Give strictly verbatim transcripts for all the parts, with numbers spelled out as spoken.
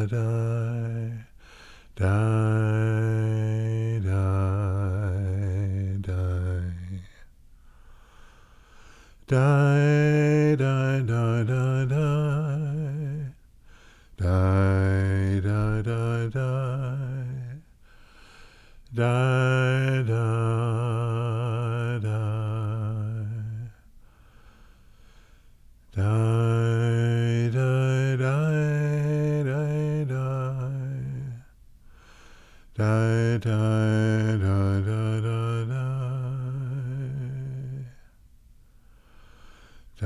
die, die, die, die. Die, die, die, die, die. Die, die, die, die. Die, die, die. Die, die, die, die, die. Die, die, die, die, die, die.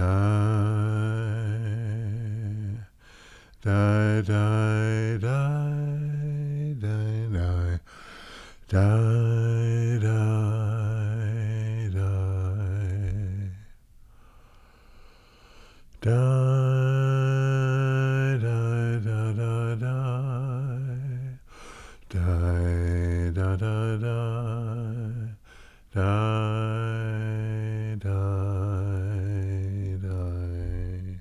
Die, die, die, die, die, die, die, die, die. Die, die, die, die, die. Die, die, die, die. Die, die, die.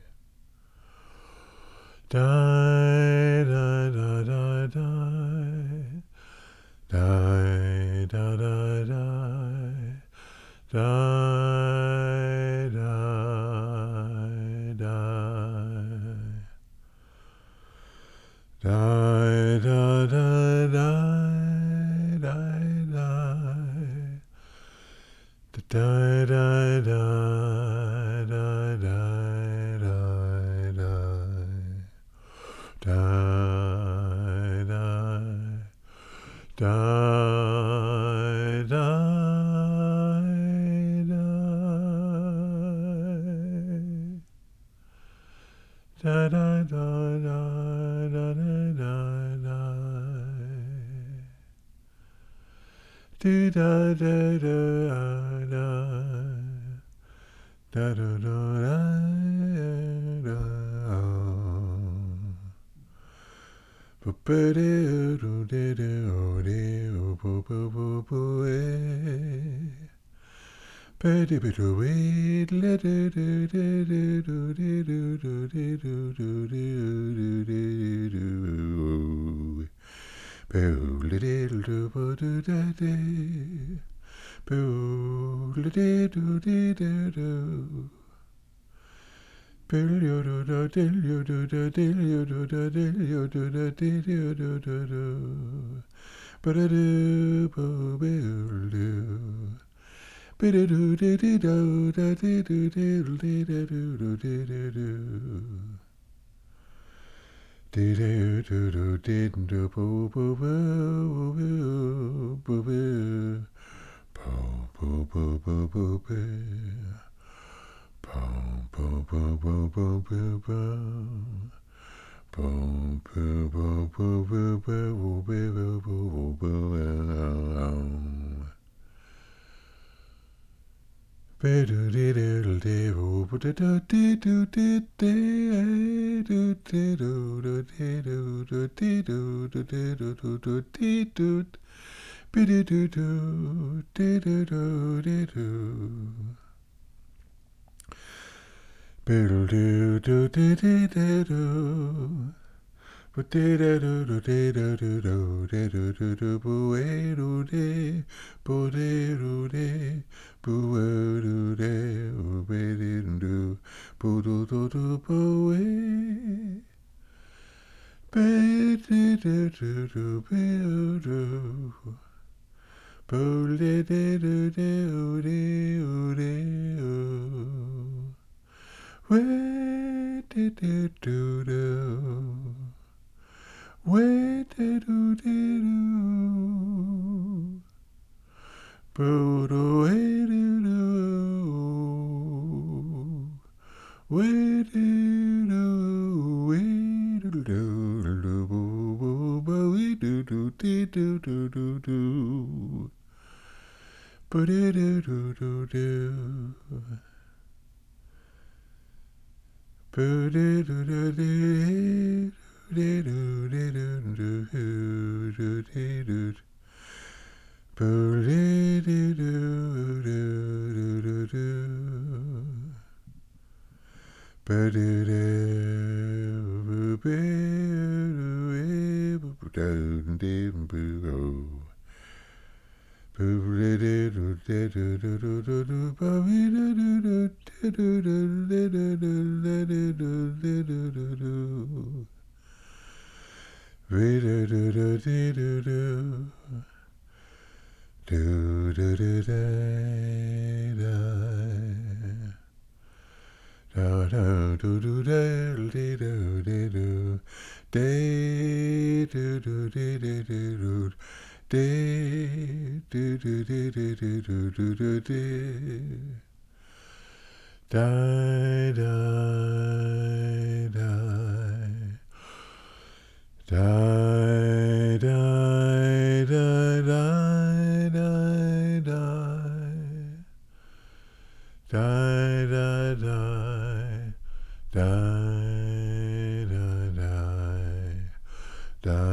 Die, die, die, die, die. Die, die, die, die. Die, die, die. Die, die, die, die, die, die. Die, die, die, die, die, die, die. Die, die. Die, die, die. Da da da da da da da da. Do da da da da. Da da da da da. Ba ba do do do do do bo bo bo bo eh. Ba-do ba do wait la do do do do do do do do do do do do do. Boo little do bo do da day. Boo little do do do do. Bill you do da dill you do da dill you do da dill you do da dill you do do do. Ba da do bo bill do. Ba da do do do do da do do do do da do do do do do. Do do do do did do bo bo bo bo bo bo bo bo bo bo bo. Boom, boom, boom, boom, boom, boom, boom. Boom, boom, boom, boom, boom, boom, boom, boom, boom, boom. Ba-do dee diddle dee boo ba da da dee do dee dee do dee do do dee do do dee do do dee do do do dee do. Ba-do do do dee do do dee do. Biddle do do do do do do. But do do do do do do do do do do do boo eh do de boo de do de boo eh do de boo be de do boo do do do boo eh. Be do do do do be do. Boo de de do de o de o de o. Where did do do do? Where did do do do? Boo do hey do do. Where did do where do do do boo boo boo we do do do do do do do. Boo do do do do do. Boo do do do do. Do do do do do do do do. Boo do do do do do do. Ba do do boo boo. Da da do do da do do do do day do do do do do day do do do do do do do do do die die die die die die die die die die die die die die die die